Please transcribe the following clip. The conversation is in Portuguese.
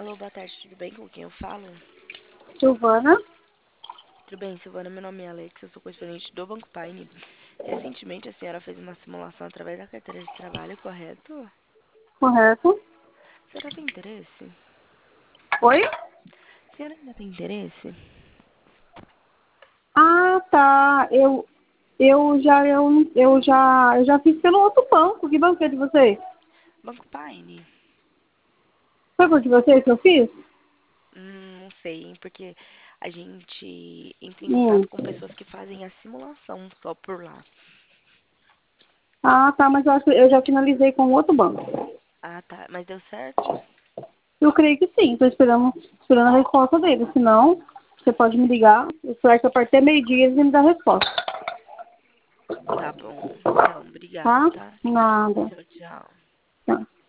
Alô, boa tarde, tudo bem? Com quem eu falo? Silvana? Tudo bem, Silvana? Meu nome é Alex, eu sou correspondente do Banco Paine. Recentemente a senhora fez uma simulação através da carteira de trabalho, correto? A Correto. senhora tem interesse? Oi? A senhora ainda tem interesse? Ah, tá. Eu já fiz pelo outro banco. Que banco é de vocês? Banco Paine? Foi por de vocês que eu fiz? Não sei, hein? Porque a gente entra em Hum. contato com pessoas que fazem a simulação só por lá. Ah, tá, mas eu acho que eu já finalizei com outro banco. Ah, tá. Mas deu certo? Eu creio que sim. Estou esperando a resposta deles. Se não, você pode me ligar. Eu espero que a partir de meio-dia eles me dão a resposta. Tá bom. Então, obrigado, Tá? tá? Nada. Tchau, tchau. Tá.